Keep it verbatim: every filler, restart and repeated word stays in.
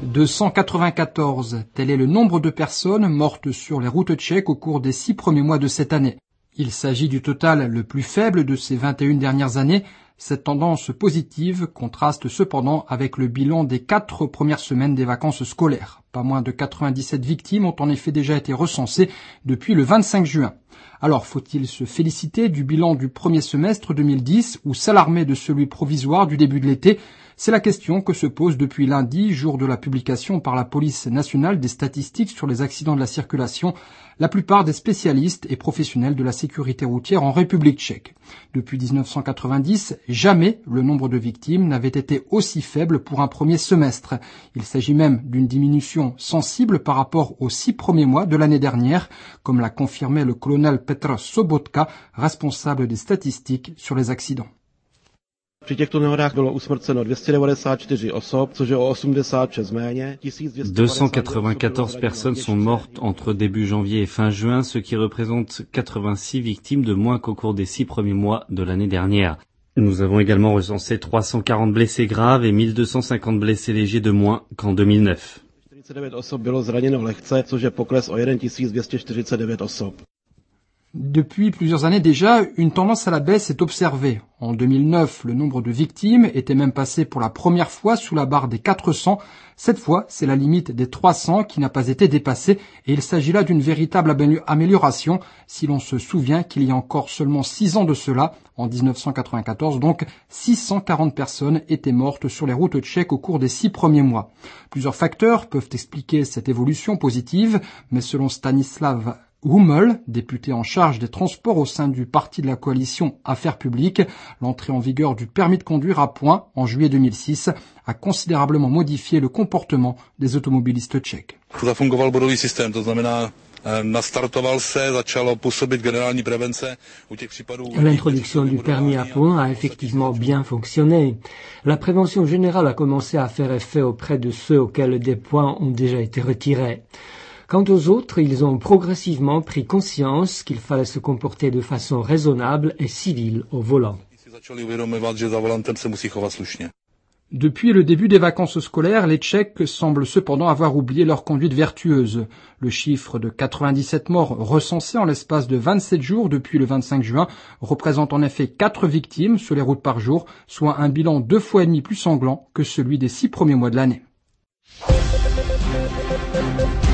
deux cent quatre-vingt-quatorze, tel est le nombre de personnes mortes sur les routes tchèques au cours des six premiers mois de cette année. Il s'agit du total le plus faible de ces vingt et une dernières années. Cette tendance positive contraste cependant avec le bilan des quatre premières semaines des vacances scolaires. Pas moins de quatre-vingt-dix-sept victimes ont en effet déjà été recensées depuis le vingt-cinq juin. Alors, faut-il se féliciter du bilan du premier semestre deux mille dix ou s'alarmer de celui provisoire du début de l'été? C'est la question que se pose depuis lundi, jour de la publication par la police nationale des statistiques sur les accidents de la circulation, la plupart des spécialistes et professionnels de la sécurité routière en République tchèque. Depuis dix-neuf cent quatre-vingt-dix, jamais le nombre de victimes n'avait été aussi faible pour un premier semestre. Il s'agit même d'une diminution sensible par rapport aux six premiers mois de l'année dernière, comme l'a confirmé le colonel Petr Sobotka, responsable des statistiques sur les accidents. Při těchto nehodách bylo usmrceno deux cent quatre-vingt-čtyři osob, což je o osmdesát šest méně. deux cent quatre-vingt-quatorze personnes sont mortes entre début janvier et fin juin, ce qui représente quatre-vingt-six victimes de moins qu'au cours des six premiers mois de l'année dernière. Nous avons également recensé trois cent quarante blessés graves et mille deux cent cinquante blessés légers de moins qu'en deux mille neuf. čtyřicet devět osob bylo zraněno lehce, což je pokles o tisíc deux cent quarante-devět osob. Depuis plusieurs années déjà, une tendance à la baisse est observée. En deux mille neuf, le nombre de victimes était même passé pour la première fois sous la barre des quatre cents. Cette fois, c'est la limite des trois cents qui n'a pas été dépassée et il s'agit là d'une véritable amélioration si l'on se souvient qu'il y a encore seulement six ans de cela, en dix-neuf cent quatre-vingt-quatorze, donc six cent quarante personnes étaient mortes sur les routes tchèques au cours des six premiers mois. Plusieurs facteurs peuvent expliquer cette évolution positive, mais selon Stanislav Hummel, député en charge des transports au sein du parti de la coalition Affaires publiques, l'entrée en vigueur du permis de conduire à points en juillet deux mille six a considérablement modifié le comportement des automobilistes tchèques. Zafungoval bodový systém, to znamená nastartoval se, začalo působit generální prevence u těch případů. L'introduction du permis à points a effectivement bien fonctionné. La prévention générale a commencé à faire effet auprès de ceux auxquels des points ont déjà été retirés. Quant aux autres, ils ont progressivement pris conscience qu'il fallait se comporter de façon raisonnable et civile au volant. Depuis le début des vacances scolaires, les Tchèques semblent cependant avoir oublié leur conduite vertueuse. Le chiffre de quatre-vingt-dix-sept morts recensés en l'espace de vingt-sept jours depuis le vingt-cinq juin représente en effet quatre victimes sur les routes par jour, soit un bilan deux fois et demi plus sanglant que celui des six premiers mois de l'année.